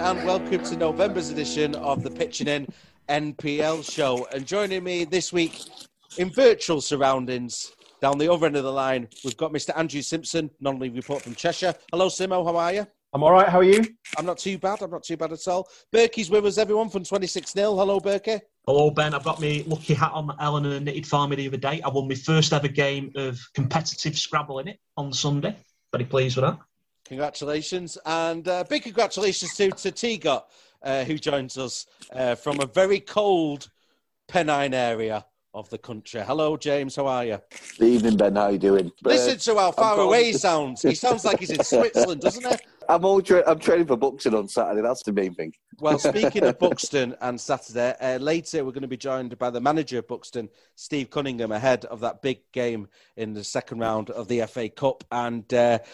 and welcome to November's edition of the Pitching In NPL show. And joining me this week in virtual surroundings, down the other end of the line, we've got Mr. Andrew Simpson, non-league report from Cheshire. Hello, Simo, how are you? I'm all right, how are you? I'm not too bad at all. Berkey's with us, everyone, from 26 Nil. Hello, Berkey. Hello, Ben. I've got my lucky hat on that Eleanor knitted for me the other day. I won my first ever game of competitive Scrabble in it on Sunday. Very pleased with that. Congratulations. And big congratulations to Tigot, who joins us from a very cold Pennine area of the country. Hello, James. How are you? Good evening, Ben. How are you doing? Listen to how far away he sounds. He sounds like he's in Switzerland, doesn't he? I'm training for Buxton on Saturday. That's the main thing. Well, speaking of Buxton and Saturday, later we're going to be joined by the manager of Buxton, Steve Cunningham, ahead of that big game in the second round of the FA Cup. And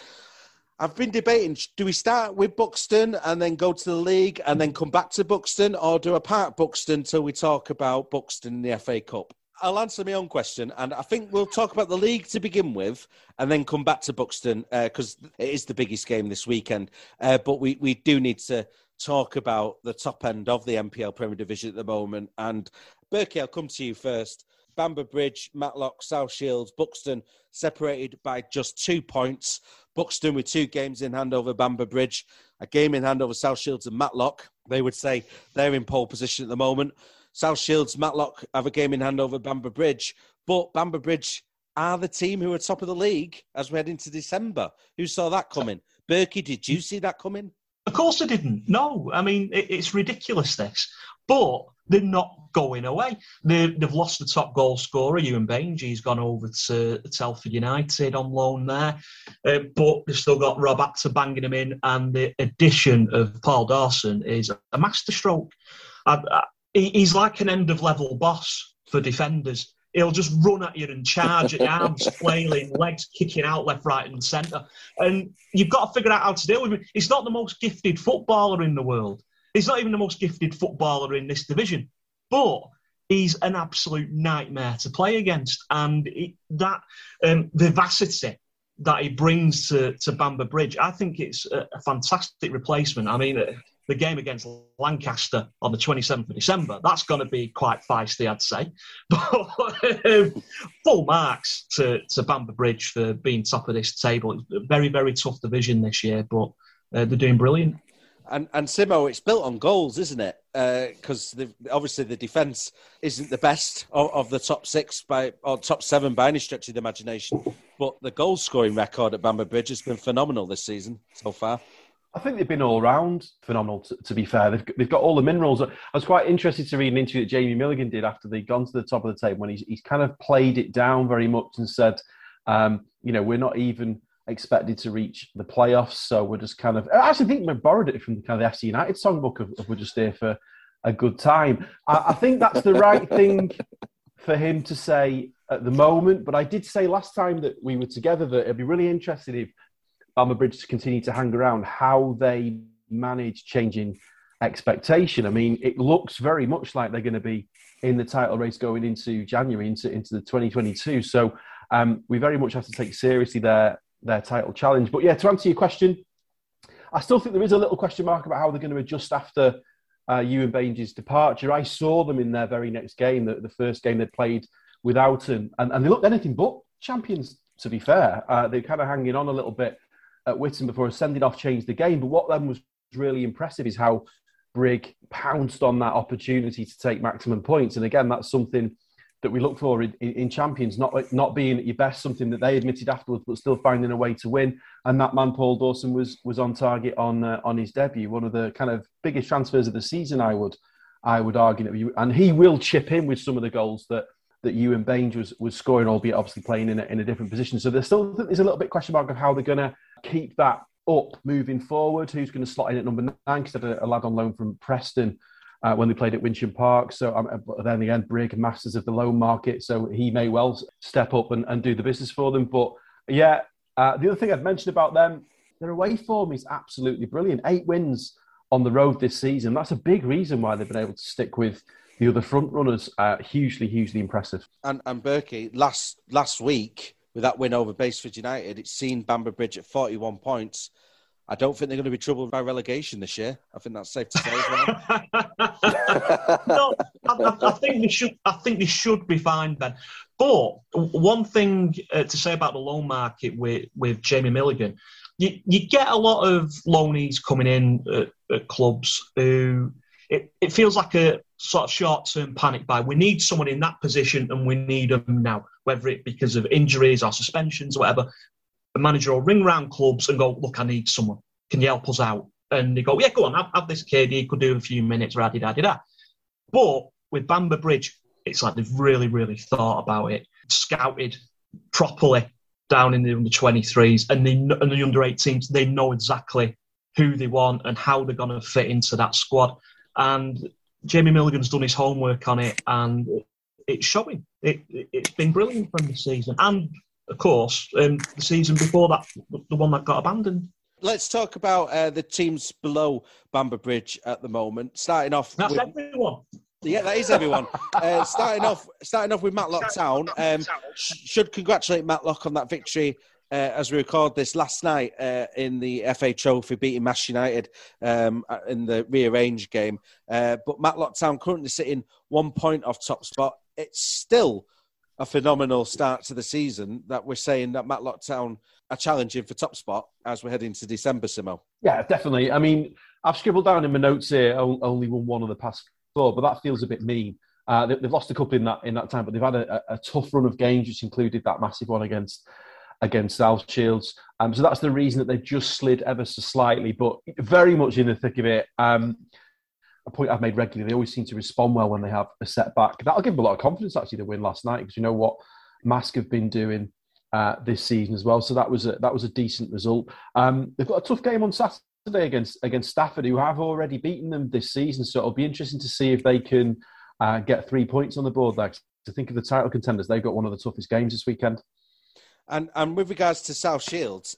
I've been debating, do we start with Buxton and then go to the league and then come back to Buxton, or do I park Buxton till we talk about Buxton in the FA Cup? I'll answer my own question, and I think we'll talk about the league to begin with and then come back to Buxton because it is the biggest game this weekend. But we do need to talk about the top end of the NPL Premier Division at the moment. And Berkey, I'll come to you first. Bamber Bridge, Matlock, South Shields, Buxton separated by just 2 points. Buxton with 2 games in hand over Bamber Bridge, a game in hand over South Shields and Matlock. They would say they're in pole position at the moment. South Shields, Matlock have a game in hand over Bamber Bridge, but Bamber Bridge are the team who are top of the league as we head into December. Who saw that coming? Berkey, did you see that coming? Of course I didn't. No, I mean, it's ridiculous, this. But they're not going away. They've lost the top goal scorer, Ewan Baines. He's gone over to Telford United on loan there. But they've still got Rob Actor banging him in, and the addition of Paul Dawson is a masterstroke. He's like an end-of-level boss for defenders. He'll just run at you and charge at your arms, flailing, legs kicking out left, right and centre. And you've got to figure out how to deal with him. He's not the most gifted footballer in the world. He's not even the most gifted footballer in this division. But he's an absolute nightmare to play against. And that vivacity that he brings to Bamber Bridge, I think it's a fantastic replacement. I mean, the game against Lancaster on the 27th of December, that's going to be quite feisty, I'd say. But full marks to Bamber Bridge for being top of this table. It's a very, very tough division this year, but they're doing brilliant. And Simo, it's built on goals, isn't it? Because obviously the defence isn't the best of the top 6 or top 7 by any stretch of the imagination. But the goal scoring record at Bamber Bridge has been phenomenal this season so far. I think they've been all round phenomenal, to be fair. They've got all the minerals. I was quite interested to read an interview that Jamie Milligan did after they'd gone to the top of the table, when he's kind of played it down very much and said, we're not even expected to reach the playoffs, so we're just kind of... I actually think we borrowed it from kind of the FC United songbook of we're just here for a good time. I think that's the right thing for him to say at the moment, but I did say last time that we were together that it'd be really interesting if Bamber Bridge to continue to hang around, how they manage changing expectation. I mean, it looks very much like they're going to be in the title race going into January, into the 2022. So we very much have to take seriously their title challenge. But yeah, to answer your question, I still think there is a little question mark about how they're going to adjust after Ewan Baines' departure. I saw them in their very next game, the first game they played without him, and they looked anything but champions, to be fair. They're kind of hanging on a little bit at Whitton before sending off changed the game. But what then was really impressive is how Brig pounced on that opportunity to take maximum points. And again, that's something that we look for in champions, not being at your best, something that they admitted afterwards, but still finding a way to win. And that man, Paul Dawson, was on target on his debut. One of the kind of biggest transfers of the season, I would argue. And he will chip in with some of the goals that Ewan Baines was scoring, albeit obviously playing in a different position. So there's a little bit question mark of how they're going to keep that up moving forward. Who's going to slot in at number 9? Because they had a lad on loan from Preston when they played at Wincham Park. So but then again, Brig, masters of the loan market, so he may well step up and do the business for them. But yeah, the other thing I'd mention about them, their away form is absolutely brilliant. 8 wins on the road this season. That's a big reason why they've been able to stick with the other front runners. Hugely impressive. And Berkey, last week, with that win over Baseford United, it's seen Bamber Bridge at 41 points I don't think they're going to be troubled by relegation this year. I think that's safe to say as well. No, I think they should. I think they should be fine, Ben. But one thing to say about the loan market with Jamie Milligan, you get a lot of loanees coming in at clubs who it feels like a sort of short-term panic buy. We need someone in that position and we need them now, whether it because of injuries or suspensions or whatever. The manager will ring round clubs and go, look, I need someone. Can you help us out? And they go, yeah, go on, have this kid. He could do a few minutes, rah-di-da-di-da. But with Bamber Bridge, it's like they've really, really thought about it, scouted properly down in the under-23s and the under-18s. They know exactly who they want and how they're going to fit into that squad. And Jamie Milligan's done his homework on it, and it's showing. It's been brilliant from the season. And, of course, the season before that, the one that got abandoned. Let's talk about the teams below Bamber Bridge at the moment. Starting off, that's everyone. Yeah, that is everyone. Starting off with Matlock Town. Should congratulate Matlock on that victory as we record this last night in the FA Trophy, beating Mash United in the rearranged game. But Matlock Town currently sitting 1 point off top spot. It's still a phenomenal start to the season that we're saying that Matlock Town are challenging for top spot as we're heading into December, Simo. Yeah, definitely. I mean, I've scribbled down in my notes here, only won one of the past four, but that feels a bit mean. They've lost a couple in that time, but they've had a tough run of games, which included that massive one against South Shields. So that's the reason that they've just slid ever so slightly, but very much in the thick of it. A point I've made regularly, they always seem to respond well when they have a setback. That'll give them a lot of confidence, actually, to win last night, because you know what Mask have been doing this season as well. So that was a decent result. They've got a tough game on Saturday against Stafford, who have already beaten them this season. So it'll be interesting to see if they can get 3 points on the board there. To think of the title contenders, they've got one of the toughest games this weekend. And with regards to South Shields,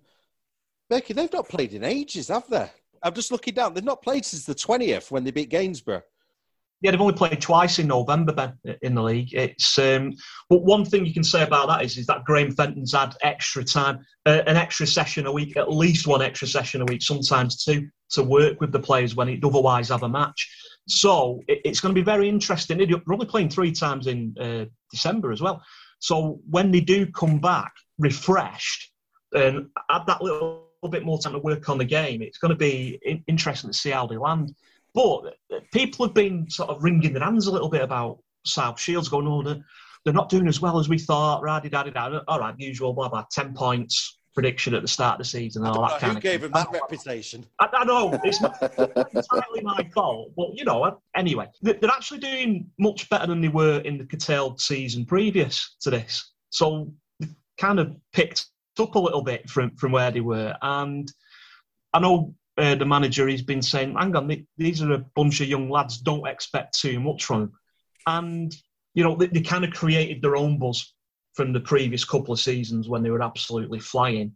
Becky, they've not played in ages, have they? I'm just looking down. They've not played since the 20th when they beat Gainsborough. Yeah, they've only played twice in November, Ben, in the league. It's but one thing you can say about that is that Graham Fenton's had extra time, an extra session a week, at least one extra session a week, sometimes two, to work with the players when he'd otherwise have a match. So it's going to be very interesting. They're only playing 3 times in December as well. So when they do come back refreshed and add that little bit more time to work on the game, it's going to be interesting to see how they land. But people have been sort of wringing their hands a little bit about South Shields, going, oh, they're not doing as well as we thought. Rah-di-da-di-da. All right, usual, blah, blah, 10 points prediction at the start of the season. And all that kind who gave him that reputation? I know, it's not entirely my fault. But, you know, anyway, they're actually doing much better than they were in the curtailed season previous to this. So they've kind of picked up a little bit from where they were. And I know the manager, he's been saying, hang on, these are a bunch of young lads, don't expect too much from them. And, you know, they kind of created their own buzz from the previous couple of seasons when they were absolutely flying.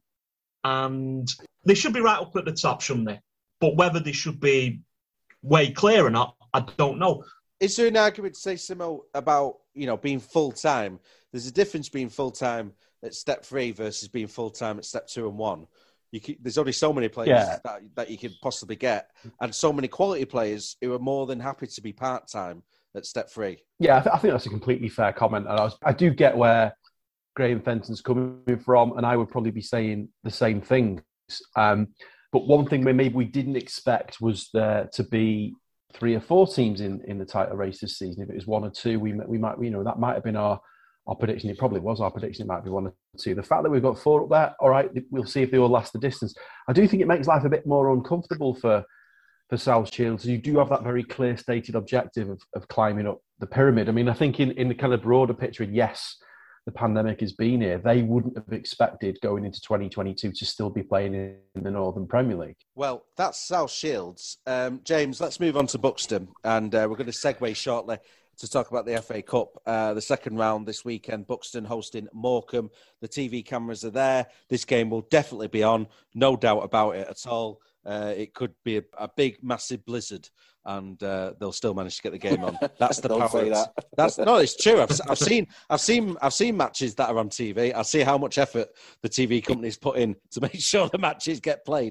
And they should be right up at the top, shouldn't they? But whether they should be way clear or not, I don't know. Is there an argument to say, Simo, about, you know, being full-time? There's a difference being full-time at step 3 versus being full-time at step 2 and 1. There's only so many players that you could possibly get, and so many quality players who are more than happy to be part-time at step 3. Yeah, I think that's a completely fair comment. And I do get where Graham Fenton's coming from, and I would probably be saying the same things. But one thing maybe we didn't expect was there to be 3 or 4 teams in the title race this season. If it was 1 or 2, we might, you know, that might have been our prediction. It probably was our prediction. It might be 1 or 2. The fact that we've got 4 up there, all right, we'll see if they all last the distance. I do think it makes life a bit more uncomfortable for South Shields. You do have that very clear stated objective of climbing up the pyramid. I mean, I think in the kind of broader picture, yes, the pandemic has been here. They wouldn't have expected going into 2022 to still be playing in the Northern Premier League. Well, that's South Shields. James, let's move on to Buxton, and we're going to segue shortly to talk about the FA Cup, the second round this weekend. Buxton hosting Morecambe. The TV cameras are there. This game will definitely be on, no doubt about it at all. It could be a big, massive blizzard and they'll still manage to get the game on. That's the Don't power. say that. It's true. I've seen matches that are on TV. I see how much effort the TV companies put in to make sure the matches get played.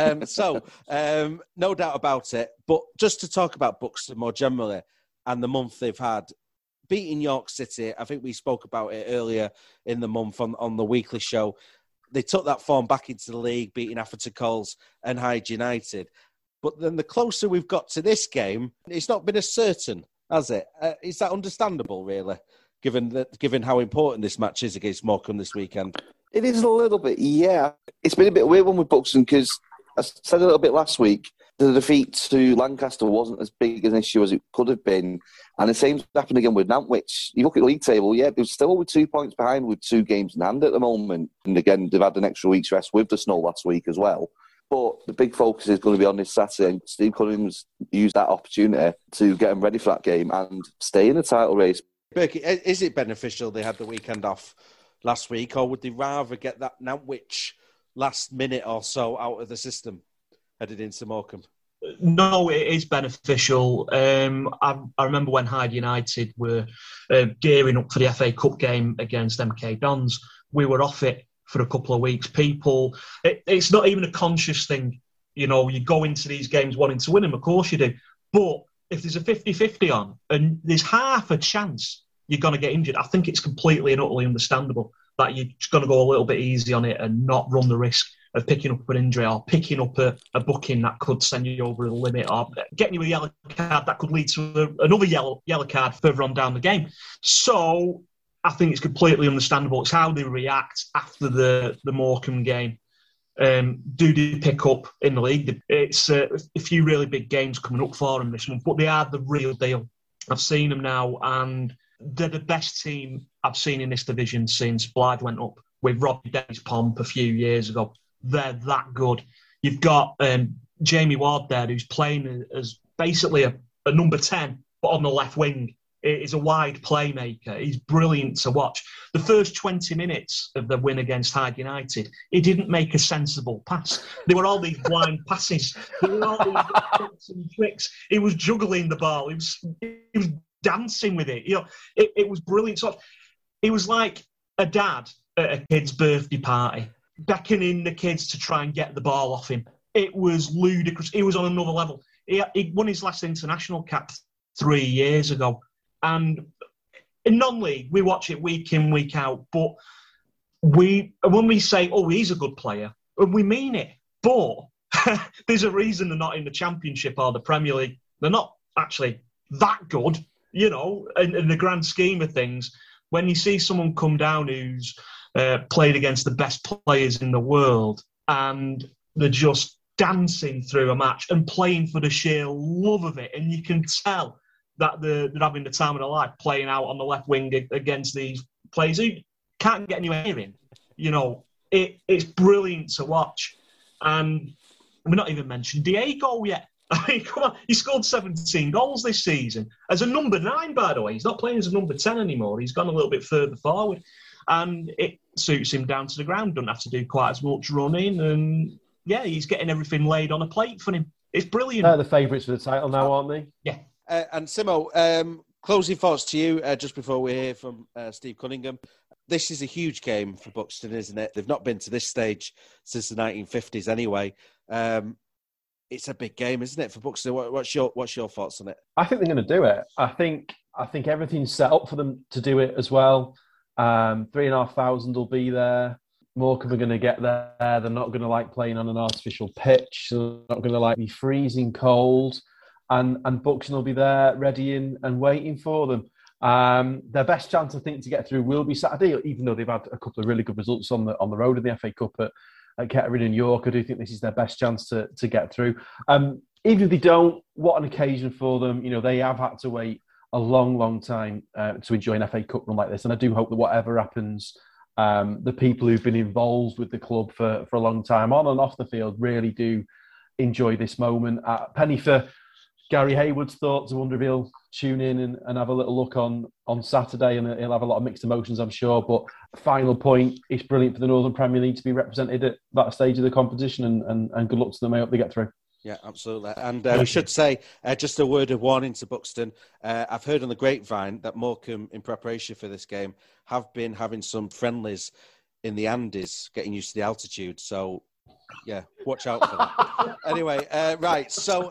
No doubt about it. But just to talk about Buxton more generally and the month they've had, beating York City, I think we spoke about it earlier in the month on the weekly show. They took that form back into the league, beating Atherton Coles and Hyde United. But then the closer we've got to this game, it's not been as certain, has it? Is that understandable, really, given how important this match is against Morecambe this weekend? It is a little bit, yeah. It's been a bit weird one with Buxton because I said a little bit last week, the defeat to Lancaster wasn't as big an issue as it could have been. And the same happened again with Nantwich. You look at the league table, yeah, they're still with 2 points behind with 2 games in hand at the moment. And again, they've had an extra week's rest with the snow last week as well. But the big focus is going to be on this Saturday. And Steve Cunningham's used that opportunity to get them ready for that game and stay in the title race. Berkey, is it beneficial they had the weekend off last week, or would they rather get that Nantwich last minute or so out of the system headed into Morecambe? No, it is beneficial. I remember when Hyde United were gearing up for the FA Cup game against MK Dons, we were off it for a couple of weeks. It's not even a conscious thing. You know, you go into these games wanting to win them, of course you do. But if there's a 50-50 on and there's half a chance you're going to get injured, I think it's completely and utterly understandable that you're just going to go a little bit easy on it and not run the risk of picking up an injury or picking up a booking that could send you over the limit or getting you a yellow card that could lead to another yellow card further on down the game. So I think it's completely understandable. It's how they react after the Morecambe game. Do they pick up in the league? It's a few really big games coming up for them this month, but they are the real deal. I've seen them now, and they're the best team I've seen in this division since Blythe went up with Robbie Dennis Pomp a few years ago. They're that good. You've got Jamie Ward there, who's playing as basically a number 10, but on the left wing. He's a wide playmaker. He's brilliant to watch. The first 20 minutes of the win against Hyde United, he didn't make a sensible pass. There were all these blind passes. There were all these tricks and tricks. He was juggling the ball. He was dancing with it. You know, it was brilliant. So it was like a dad at a kid's birthday party, beckoning the kids to try and get the ball off him. It was ludicrous. He was on another level. He won his last international cap 3 years ago. And in non-league, we watch it week in, week out. But when we say, oh, he's a good player, we mean it. But there's a reason they're not in the Championship or the Premier League. They're not actually that good, you know, in the grand scheme of things. When you see someone come down who's played against the best players in the world and they're just dancing through a match and playing for the sheer love of it, and you can tell that they're having the time of their life playing out on the left wing against these players who can't get anywhere near him. You know, it's brilliant to watch. And we're not even mentioned Diego yet. I mean, come on, he scored 17 goals this season. As a number 9, by the way. He's not playing as a number 10 anymore. He's gone a little bit further forward. And it suits him down to the ground. Doesn't have to do quite as much running. And, yeah, he's getting everything laid on a plate for him. It's brilliant. They're the favourites for the title now, aren't they? Yeah. And Simo, closing thoughts to you just before we hear from Steve Cunningham. This is a huge game for Buxton, isn't it? They've not been to this stage since the 1950s anyway. It's a big game, isn't it, for Buxton? What's your thoughts on it? I think they're going to do it. I think everything's set up for them to do it as well. 3,500 will be there. Morecambe are going to get there. They're not going to like playing on an artificial pitch. They're not going to like be freezing cold. And Buxton will be there, ready and waiting for them. Their best chance, I think, to get through will be Saturday, even though they've had a couple of really good results on the road in the FA Cup at Kettering and York. I do think this is their best chance to get through. Even if they don't, what an occasion for them. You know, they have had to wait a long, long time to enjoy an FA Cup run like this. And I do hope that whatever happens, the people who've been involved with the club for a long time, on and off the field, really do enjoy this moment. Penny for Gary Hayward's thoughts. I wonder if he'll tune in and have a little look on Saturday, and he'll have a lot of mixed emotions, I'm sure. But final point, it's brilliant for the Northern Premier League to be represented at that stage of the competition, and good luck to them. I hope they get through. Yeah, absolutely. And we should say, just a word of warning to Buxton. I've heard on the grapevine that Morecambe, in preparation for this game, have been having some friendlies in the Andes, getting used to the altitude. So, yeah, watch out for that. Anyway, right. So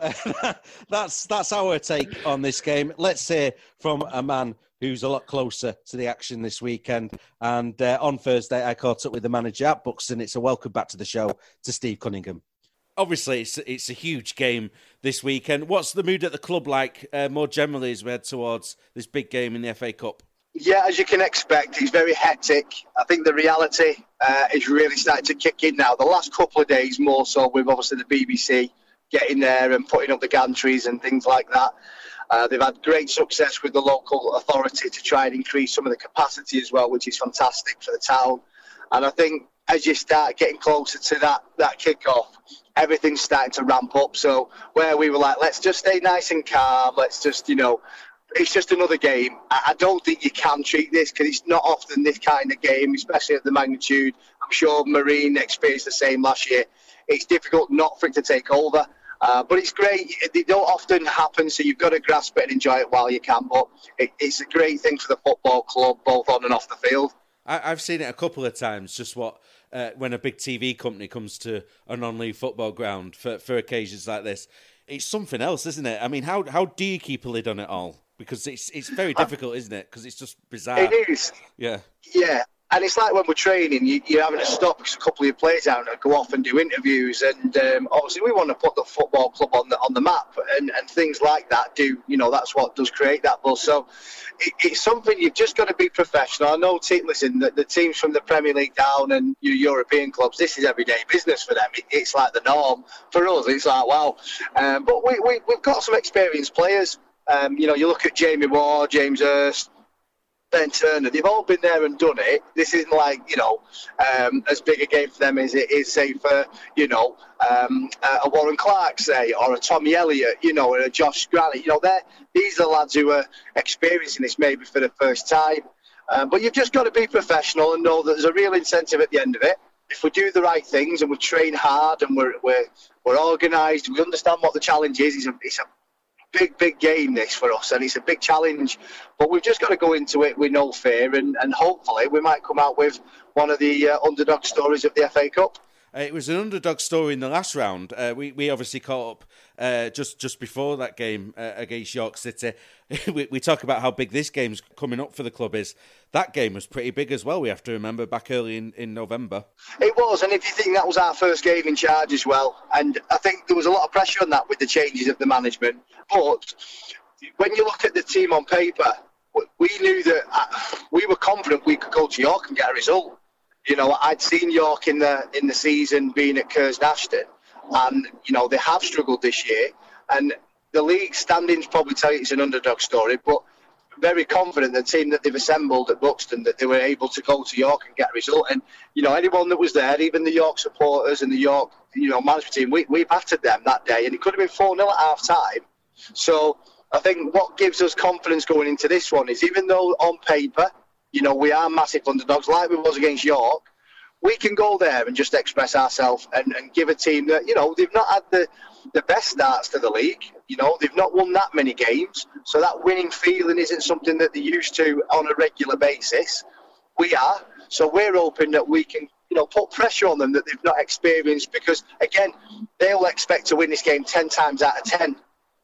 that's our take on this game. Let's hear from a man who's a lot closer to the action this weekend. And on Thursday, I caught up with the manager at Buxton. It's a welcome back to the show to Steve Cunningham. Obviously, it's a huge game this weekend. What's the mood at the club like more generally as we head towards this big game in the FA Cup? Yeah, as you can expect, it's very hectic. I think the reality is really starting to kick in now. The last couple of days more so with obviously the BBC getting there and putting up the gantries and things like that. They've had great success with the local authority to try and increase some of the capacity as well, which is fantastic for the town. And I think as you start getting closer to that kick-off, everything's starting to ramp up. So where we were like, let's just stay nice and calm, let's just, it's just another game. I don't think you can treat this because it's not often this kind of game, especially at the magnitude. I'm sure Marine experienced the same last year. It's difficult not for it to take over. But it's great. They don't often happen, so you've got to grasp it and enjoy it while you can. But it's a great thing for the football club, both on and off the field. I've seen it a couple of times, just when a big TV company comes to a non-league football ground for occasions like this. It's something else, isn't it? I mean, how do you keep a lid on it all? Because it's very difficult, isn't it? Because it's just bizarre. It is. Yeah. Yeah. And it's like when we're training, you're having to stop because a couple of your players out and go off and do interviews. And obviously we want to put the football club on the map and things like that that's what does create that buzz. So it's something you've just got to be professional. I know, the teams from the Premier League down and your European clubs, this is everyday business for them. It's like the norm. For us, it's like, wow. But we've got some experienced players. You look at Jamie Ward, James Hurst, Ben Turner, they've all been there and done it. This isn't like, as big a game for them as it is, say, for, a Warren Clark, say, or a Tommy Elliott, or a Josh Granite. These are lads who are experiencing this maybe for the first time. But you've just got to be professional and know that there's a real incentive at the end of it. If we do the right things and we train hard and we're organised, we understand what the challenge is. It's a big game this for us, and it's a big challenge, but we've just got to go into it with no fear, and hopefully we might come out with one of the underdog stories of the FA Cup. It was an underdog story in the last round. We obviously caught up just before that game against York City. we talk about how big this game's coming up for the club is. That game was pretty big as well, we have to remember, back early in November. It was, and if you think that was our first game in charge as well, and I think there was a lot of pressure on that with the changes of the management. But when you look at the team on paper, we knew that we were confident we could go to York and get a result. I'd seen York in the season being at Curzon-Ashton, and they have struggled this year. And the league standings probably tell you it's an underdog story, but very confident the team that they've assembled at Buxton that they were able to go to York and get a result. And anyone that was there, even the York supporters and the York management team, we battered them that day, and it could have been 4-0 at half time. So I think what gives us confidence going into this one is, even though on paper, we are massive underdogs, like we was against York, we can go there and just express ourselves and give a team that, they've not had the best starts to the league. They've not won that many games. So that winning feeling isn't something that they're used to on a regular basis. We are. So we're hoping that we can, put pressure on them that they've not experienced, because, again, they'll expect to win this game 10 times out of 10.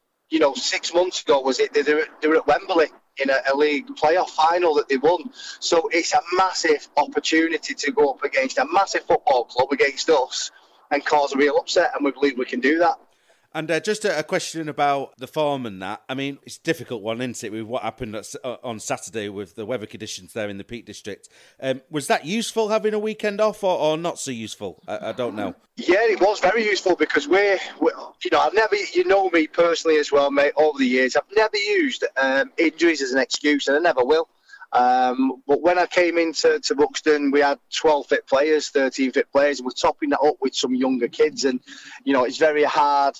6 months ago, they were at Wembley in a league playoff final that they won. So it's a massive opportunity to go up against a massive football club against us and cause a real upset, and we believe we can do that. And just a question about the form and that. I mean, it's a difficult one, isn't it, with what happened on Saturday with the weather conditions there in the Peak District. Was that useful, having a weekend off, or not so useful? I don't know. Yeah, it was very useful, because I've never, me personally as well, mate, over the years, I've never used injuries as an excuse, and I never will. But when I came into Buxton, we had 12 fit players, 13 fit players, and we're topping that up with some younger kids. And, it's very hard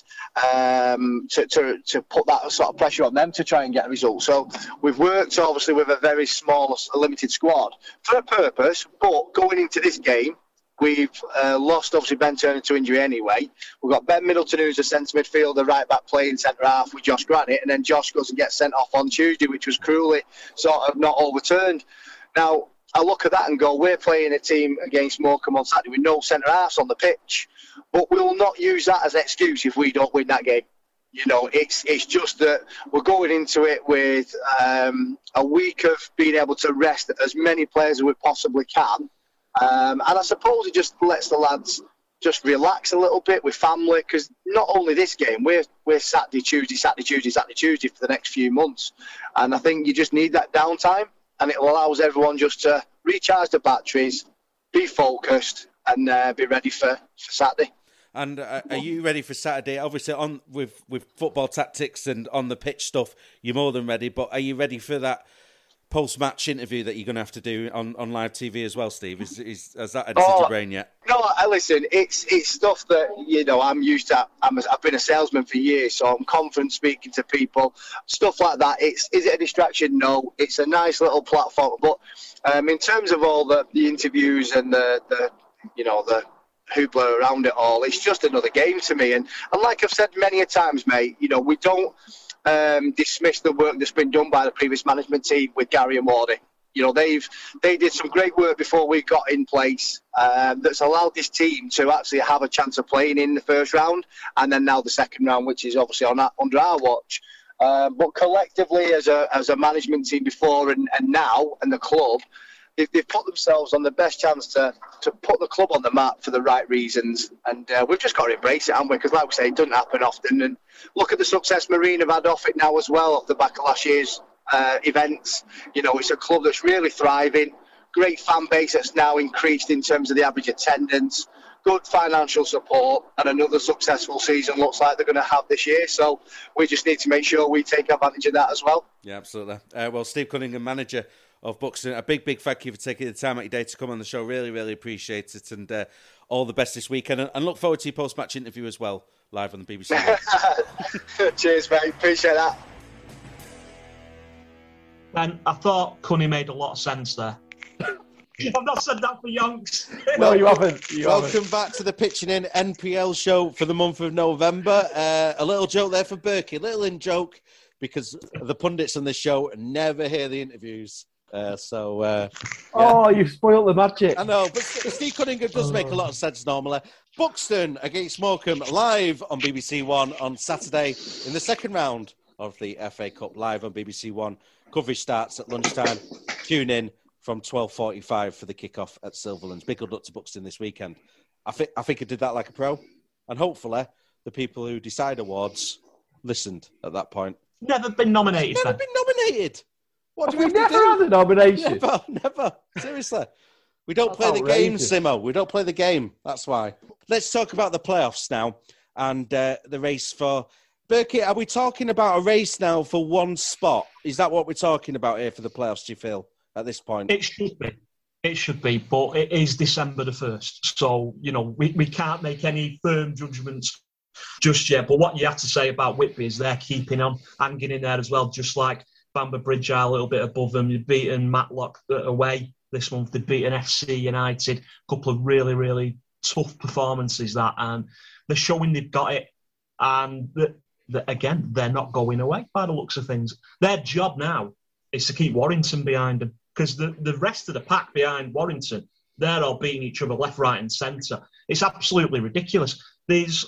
to put that sort of pressure on them to try and get a result. So we've worked, obviously, with a very small, limited squad for a purpose. But going into this game, We've lost, obviously, Ben Turner to injury anyway. We've got Ben Middleton, who's a centre midfielder, right back playing centre half with Josh Granite, and then Josh goes and gets sent off on Tuesday, which was cruelly sort of not overturned. Now, I look at that and go, we're playing a team against Morecambe on Saturday with no centre halves on the pitch, but we'll not use that as an excuse if we don't win that game. You know, it's just that we're going into it with a week of being able to rest as many players as we possibly can. And I suppose it just lets the lads just relax a little bit with family, because not only this game, we're Saturday, Tuesday for the next few months. And I think you just need that downtime, and it allows everyone just to recharge the batteries, be focused, and be ready for Saturday. And are you ready for Saturday? Obviously, on with football tactics and on the pitch stuff, you're more than ready. But are you ready for that post-match interview that you're going to have to do on live TV as well, Steve? Has that entered your brain yet? No, listen, it's stuff that, you know, I'm used to. I've been a salesman for years, so I'm confident speaking to people. Stuff like that. Is it a distraction? No. It's a nice little platform. But in terms of all the interviews and the hoopla around it all, it's just another game to me. And like I've said many a times, mate, you know, we don't dismiss the work that's been done by the previous management team with Gary and Wardy. You know, they did some great work before we got in place that's allowed this team to actually have a chance of playing in the first round, and then now the second round, which is obviously under our watch. But collectively, as a management team before and now, and the club, they've put themselves on the best chance to put the club on the map for the right reasons. And we've just got to embrace it, haven't we? Because like we say, it doesn't happen often. And look at the success Marine have had off it now as well, off the back of last year's events. You know, it's a club that's really thriving. Great fan base that's now increased in terms of the average attendance. Good financial support, and another successful season looks like they're going to have this year. So we just need to make sure we take advantage of that as well. Yeah, absolutely. Well, Steve Cunningham, manager of Buxton, a big thank you for taking the time out of your day to come on the show. Really, really appreciate it, and all the best this weekend. And look forward to your post-match interview as well, live on the BBC. Cheers, mate. Appreciate that. And I thought Cunny made a lot of sense there. I've not said that for yonks. No, you haven't. Welcome back to the Pitching In NPL show for the month of November. A little joke there for Berkey, a little in joke, because the pundits on this show never hear the interviews. Yeah. Oh, you've spoiled the magic. I know, but Steve Cunningham does make a lot of sense normally. Buxton against Morecambe, live on BBC One on Saturday in the second round of the FA Cup, live on BBC One. Coverage starts at lunchtime. Tune in from 12:45 for the kickoff at Silverlands. Big good luck to Buxton this weekend. I think I did that like a pro, and hopefully the people who decide awards listened at that point. Never been nominated. Never been nominated. What do we never had a nomination? Never. Seriously. We don't play the game, Simo. We don't play the game. That's why. Let's talk about the playoffs now and the race for... Berkey, are we talking about a race now for one spot? Is that what we're talking about here for the playoffs, do you feel, at this point? It should be. It should be, but it is December the 1st. So, you know, we can't make any firm judgments just yet. But what you have to say about Whitby is they're keeping on, hanging in there as well, just like Bamber Bridge are a little bit above them. They've beaten Matlock away this month. They've beaten FC United. A couple of really, really tough performances that. And they're showing they've got it. And again, they're not going away by the looks of things. Their job now is to keep Warrington behind them, because the rest of the pack behind Warrington, they're all beating each other left, right and centre. It's absolutely ridiculous. There's,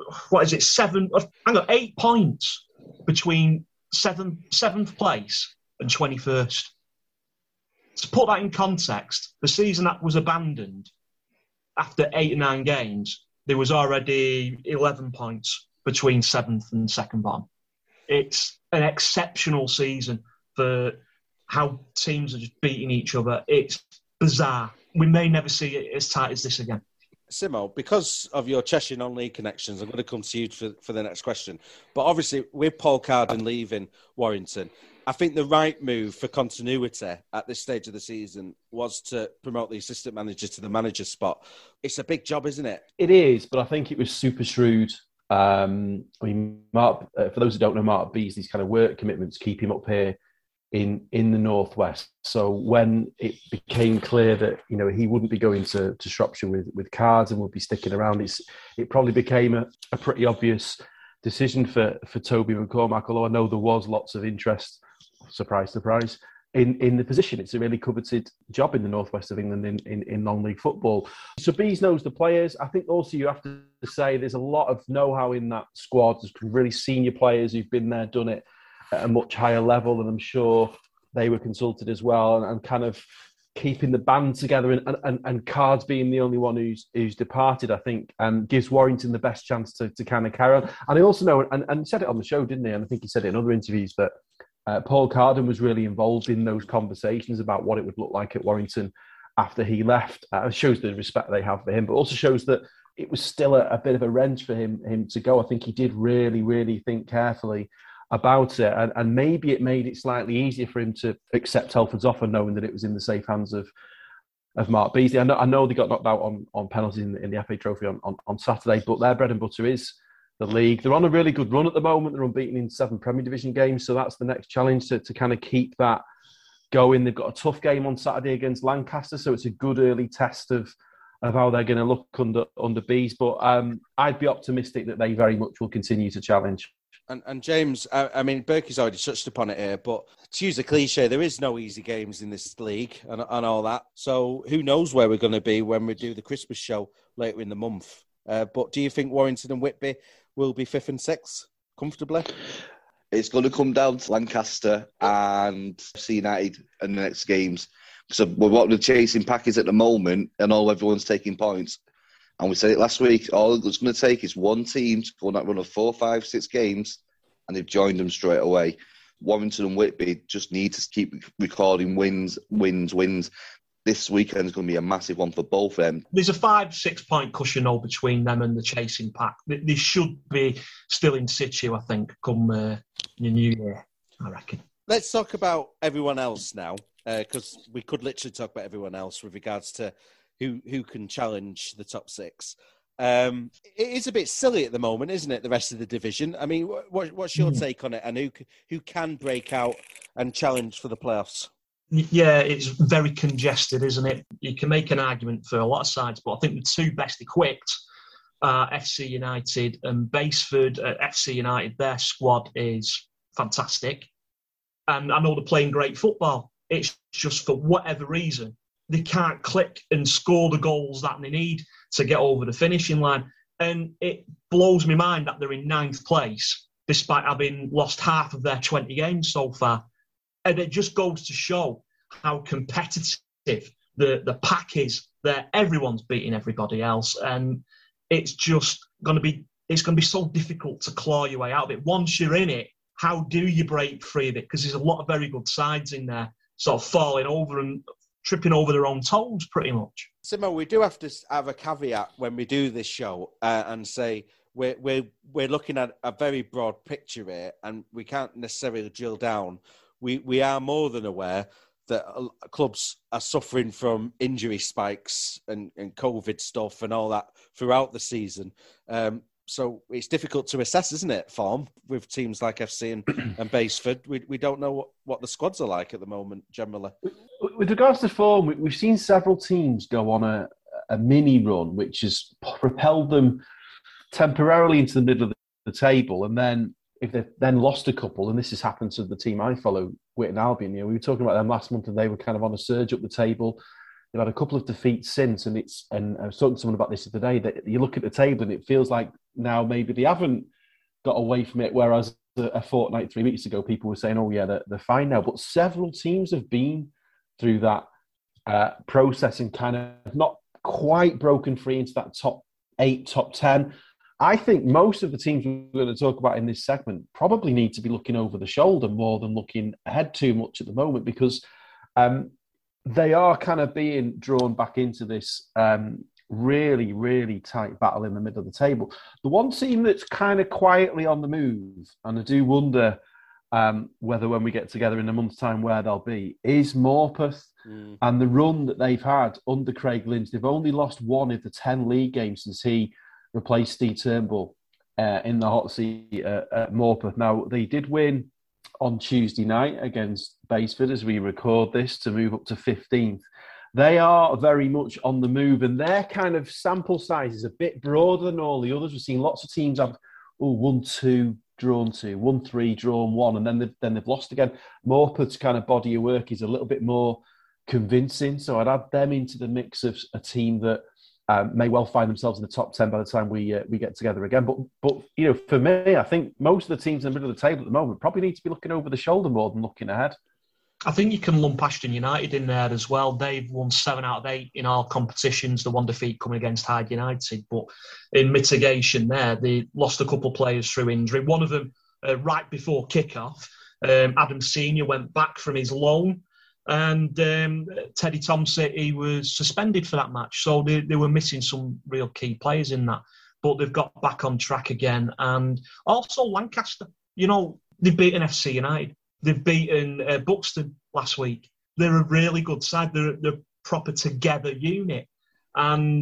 8 points between seventh place and 21st. To put that in context, the season that was abandoned after 8 or 9 games, there was already 11 points between 7th and 2nd bottom. It's an exceptional season for how teams are just beating each other. It's bizarre. We may never see it as tight as this again. Simo, because of your Cheshire non-league connections, I'm going to come to you for the next question. But obviously, with Paul Carden leaving Warrington, I think the right move for continuity at this stage of the season was to promote the assistant manager to the manager spot. It's a big job, isn't it? It is, but I think it was super shrewd. I mean, Mark, for those who don't know, Mark Beasley's kind of work commitments keep him up here in the Northwest. So when it became clear that he wouldn't be going to Shropshire with Cards and would be sticking around, it probably became a pretty obvious decision for Toby McCormack. Although I know there was lots of interest, surprise, surprise, in the position. It's a really coveted job in the northwest of England in non-league football. So Bees knows the players. I think also you have to say there's a lot of know-how in that squad. There's really senior players who've been there, done it at a much higher level, and I'm sure they were consulted as well, and kind of keeping the band together, and Cards being the only one who's departed, I think, gives Warrington the best chance to kind of carry on. And I also know, and said it on the show, didn't he? And I think he said it in other interviews, that Paul Carden was really involved in those conversations about what it would look like at Warrington after he left. It shows the respect they have for him, but also shows that it was still a bit of a wrench for him to go. I think he did really, really think carefully about it, and maybe it made it slightly easier for him to accept Telford's offer, knowing that it was in the safe hands of Mark Beasley. I know they got knocked out on penalties in the FA Trophy on Saturday, but their bread and butter is the league. They're on a really good run at the moment. They're unbeaten in 7 Premier Division games, so that's the next challenge to kind of keep that going. They've got a tough game on Saturday against Lancaster, so it's a good early test of how they're going to look under Bees. But I'd be optimistic that they very much will continue to challenge. And James, I mean, Berkey's already touched upon it here, but to use a cliche, there is no easy games in this league and all that. So who knows where we're going to be when we do the Christmas show later in the month. But do you think Warrington and Whitby will be 5th and 6th comfortably? It's going to come down to Lancaster and FC United in the next games. So what the chasing pack is at the moment, and everyone's taking points. And we said it last week, all it's going to take is one team to go on that run of 4, 5, 6 games, and they've joined them straight away. Warrington and Whitby just need to keep recording wins. This weekend is going to be a massive one for both of them. There's a 5-6 point cushion all between them and the chasing pack. They should be still in situ, I think, come the new year, I reckon. Let's talk about everyone else now, because we could literally talk about everyone else with regards to who can challenge the top 6. It is a bit silly at the moment, isn't it, the rest of the division? I mean, what's your take on it, and who can break out and challenge for the playoffs? Yeah, it's very congested, isn't it? You can make an argument for a lot of sides, but I think the 2 best equipped are FC United and Baseford. FC United, their squad is fantastic. And I know they're playing great football. It's just for whatever reason, they can't click and score the goals that they need to get over the finishing line. And it blows my mind that they're in 9th place, despite having lost half of their 20 games so far. And it just goes to show how competitive the pack is there. Everyone's beating everybody else. And it's just going to be so difficult to claw your way out of it. Once you're in it, how do you break free of it? Because there's a lot of very good sides in there sort of falling over and tripping over their own toes, pretty much. Simo, we do have to have a caveat when we do this show and say we're looking at a very broad picture here, and we can't necessarily drill down. We are more than aware that clubs are suffering from injury spikes and COVID stuff and all that throughout the season. So it's difficult to assess, isn't it, form with teams like FC and Baseford? We don't know what the squads are like at the moment, generally. With regards to form, we've seen several teams go on a mini run, which has propelled them temporarily into the middle of the table. And then if they've then lost a couple, and this has happened to the team I follow, Witton Albion, we were talking about them last month, and they were kind of on a surge up the table. They've had a couple of defeats since, and I was talking to someone about this the other day, that you look at the table and it feels like now maybe they haven't got away from it, whereas a fortnight, 3 weeks ago, people were saying, oh yeah, they're fine now. But several teams have been through that process and kind of not quite broken free into that top 8, top 10. I think most of the teams we're going to talk about in this segment probably need to be looking over the shoulder more than looking ahead too much at the moment, because they are kind of being drawn back into this really, really tight battle in the middle of the table. The one team that's kind of quietly on the move, and I do wonder whether when we get together in a month's time where they'll be, is Morpeth. And the run that they've had under Craig Lynch. They've only lost 1 of the 10 league games since he replaced Steve Turnbull in the hot seat at Morpeth. Now, they did win on Tuesday night against Basford as we record this to move up to 15th. They are very much on the move, and their kind of sample size is a bit broader than all the others. We've seen lots of teams have 1-2 drawn 2, 1-3 drawn 1, and then they've lost again. Morpeth's kind of body of work is a little bit more convincing, so I'd add them into the mix of a team that may well find themselves in the top 10 by the time we get together again. But for me, I think most of the teams in the middle of the table at the moment probably need to be looking over the shoulder more than looking ahead. I think you can lump Ashton United in there as well. They've won 7 out of 8 in all competitions, the one defeat coming against Hyde United. But in mitigation there, they lost a couple of players through injury. One of them, right before kick-off, Adam Senior went back from his loan, and Teddy Thompson, he was suspended for that match. So they were missing some real key players in that. But they've got back on track again. And also Lancaster, they've beaten FC United. They've beaten Buxton last week. They're a really good side. They're a proper together unit. And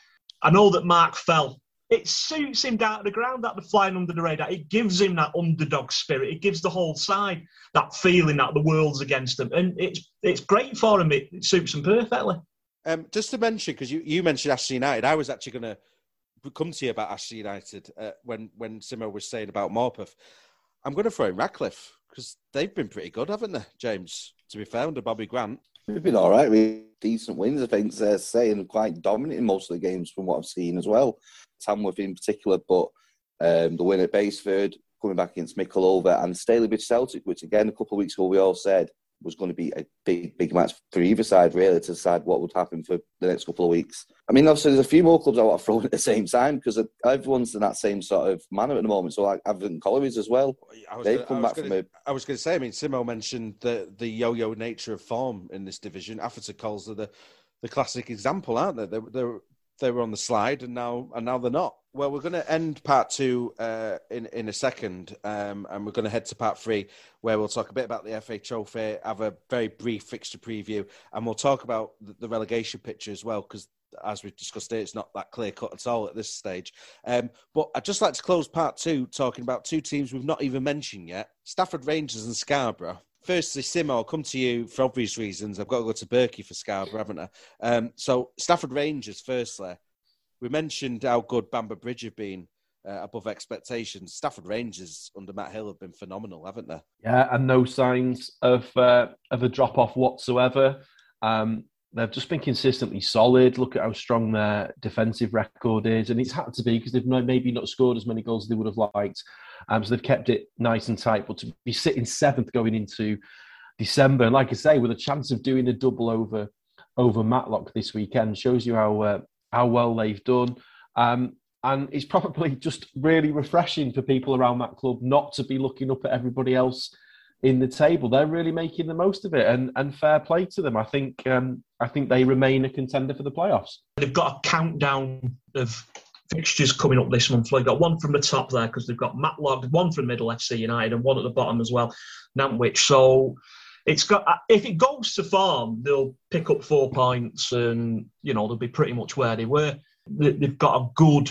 I know that Mark Fell, it suits him down to the ground, that the flying under the radar. It gives him that underdog spirit. It gives the whole side that feeling that the world's against them. And it's great for him. It suits him perfectly. Just to mention, because you mentioned Ashton United, I was actually going to come to you about Ashton United when Simo was saying about Morpeth. I'm going to throw in Radcliffe, because they've been pretty good, haven't they, James? To be fair, under Bobby Grant. They've been all right. Really decent wins, I think, they're saying. Quite dominant in most of the games from what I've seen as well. Tamworth in particular, but the win at Basford, coming back against Micklehove, and Stalybridge Celtic, which again, a couple of weeks ago we all said was going to be a big match for either side, really, to decide what would happen for the next couple of weeks. I mean, obviously, there's a few more clubs I want to throw in at the same time, because everyone's in that same sort of manner at the moment. So, like Everton Collieries as well. I was going to say, I mean, Simo mentioned the yo-yo nature of form in this division. Atherton Coles are the classic example, aren't they? They were on the slide, and now they're not. Well, we're going to end part 2 in a second, and we're going to head to part 3, where we'll talk a bit about the FA Trophy, have a very brief fixture preview, and we'll talk about the relegation picture as well, because as we've discussed here, it's not that clear-cut at all at this stage. But I'd just like to close part 2 talking about 2 teams we've not even mentioned yet, Stafford Rangers and Scarborough. Firstly, Simo, I'll come to you for obvious reasons. I've got to go to Berkey for Scarborough, haven't I? So Stafford Rangers, firstly. We mentioned how good Bamber Bridge have been above expectations. Stafford Rangers under Matt Hill have been phenomenal, haven't they? Yeah, and no signs of a drop-off whatsoever. They've just been consistently solid. Look at how strong their defensive record is. And it's had to be because they've maybe not scored as many goals as they would have liked. So they've kept it nice and tight. But to be sitting 7th going into December, and like I say, with a chance of doing a double over Matlock this weekend, shows you how well they've done. And it's probably just really refreshing for people around that club not to be looking up at everybody else in the table. They're really making the most of it, and fair play to them. I think they remain a contender for the playoffs. They've got a countdown of fixtures coming up this month. They've got one from the top there because they've got Matlock, one from Middle FC United, and one at the bottom as well, Nantwich. So it's got, if it goes to form, they'll pick up 4 points, and they'll be pretty much where they were. They've got a good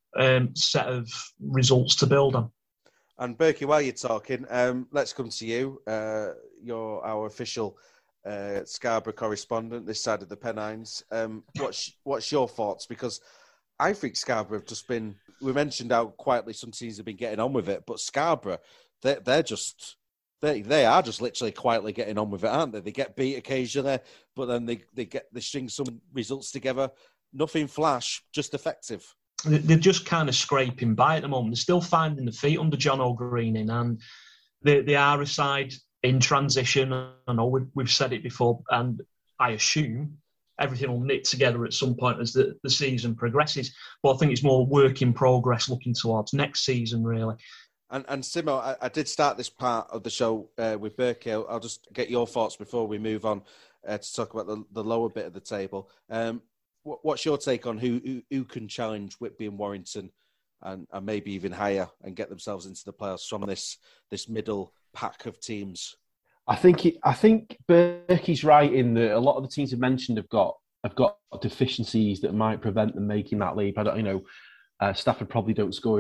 set of results to build on. And Berkey, while you're talking, let's come to you. You're our official Scarborough correspondent this side of the Pennines. What's your thoughts? Because I think Scarborough have just been. We mentioned how quietly some teams have been getting on with it, but Scarborough, they are just literally quietly getting on with it, aren't they? They get beat occasionally, but then they string some results together. Nothing flash, just effective. They're just kind of scraping by at the moment. They're still finding the feet under John O'Greening, and they are a side in transition. I know we've said it before, and I assume everything will knit together at some point as the season progresses. But I think it's more work in progress looking towards next season, really. And Simo, I did start this part of the show with Berkey. I'll just get your thoughts before we move on to talk about the lower bit of the table. What's your take on who can challenge Whitby and Warrington and maybe even higher and get themselves into the playoffs from this middle pack of teams? I think Berkey's right in that a lot of the teams have mentioned have got deficiencies that might prevent them making that leap. Stafford probably don't score enough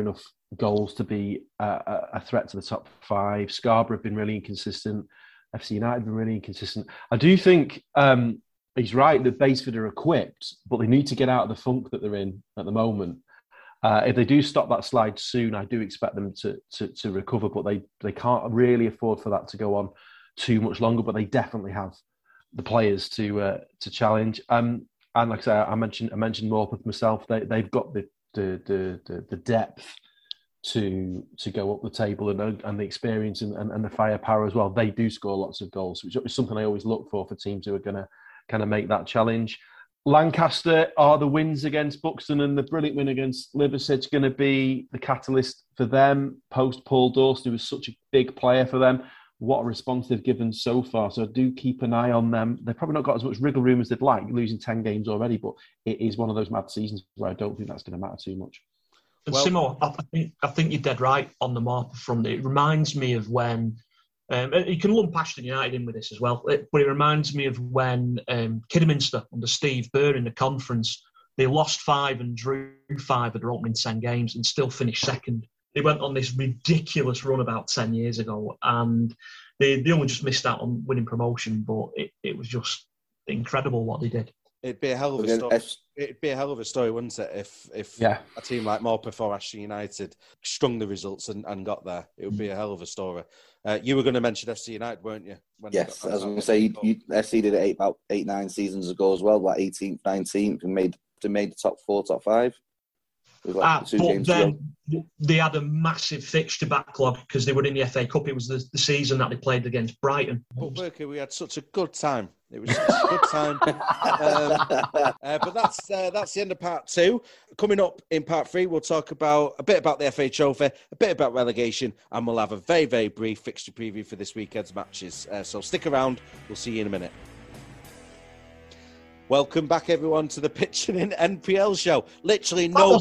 goals to be a threat to the top 5. Scarborough have been really inconsistent. FC United have been really inconsistent. I do think he's right that Basford are equipped, but they need to get out of the funk that they're in at the moment. If they do stop that slide soon, I do expect them to recover, but they can't really afford for that to go on too much longer. But they definitely have the players to challenge. And like I say, I mentioned Morpeth myself. They've got the depth to go up the table and the experience and the firepower as well. They do score lots of goals, which is something I always look for teams who are going to kind of make that challenge. Lancaster, are the wins against Buxton and the brilliant win against Liversedge going to be the catalyst for them post Paul Dorst, who was such a big player for them? What a response they've given so far. So do keep an eye on them. They've probably not got as much wriggle room as they'd like, losing 10 games already, but it is one of those mad seasons where I don't think that's going to matter too much. And Simo, I think you're dead right on the Morpeth front. It reminds me of when you can lump Ashton United in with this as well, but it reminds me of when Kidderminster under Steve Burr in the conference, they lost 5 and drew 5 at their opening 10 games and still finished second. They went on this ridiculous run about 10 years ago, and they only just missed out on winning promotion, but it was just incredible what they did. It'd be a hell of a story. It'd be a hell of a story, wouldn't it? If a team like Morpeth or Ashton United strung the results and got there, it would be a hell of a story. You were going to mention FC United, weren't you? Yes, I was going to say FC did it about 8-9 seasons ago as well, like 18th, 19th, and made the top 4, top 5. But then they had a massive fixture backlog because they were in the FA Cup. It was the season that they played against Brighton. But Berkey, we had such a good time. It was such a good time. But that's the end of part 2. Coming up in part 3, we'll talk about a bit about the FA Trophy, a bit about relegation, and we'll have a very, very brief fixture preview for this weekend's matches. So stick around. We'll see you in a minute. Welcome back, everyone, to the Pitching In NPL show. Literally no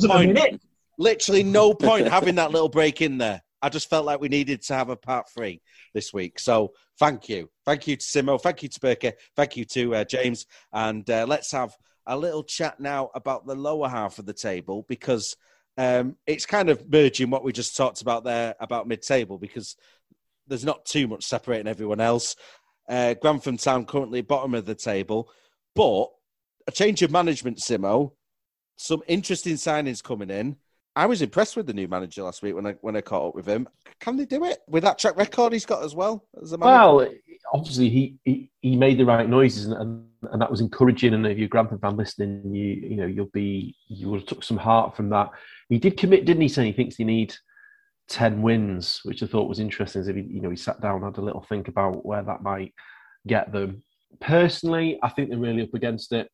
point having that little break in there. I just felt like we needed to have a part 3 this week. So thank you. Thank you to Simo. Thank you to Berkey. Thank you to James. And let's have a little chat now about the lower half of the table, because it's kind of merging what we just talked about there about mid-table, because there's not too much separating everyone else. Grantham Town currently bottom of the table, but a change of management, Simo. Some interesting signings coming in. I was impressed with the new manager last week when I caught up with him. Can they do it with that track record he's got as well as a manager? Well, obviously he made the right noises, and that was encouraging. And if you're a Grantham fan listening, you would have took some heart from that. He did commit, didn't he? Say he thinks they need 10 wins, which I thought was interesting. As if he sat down and had a little think about where that might get them. Personally, I think they're really up against it.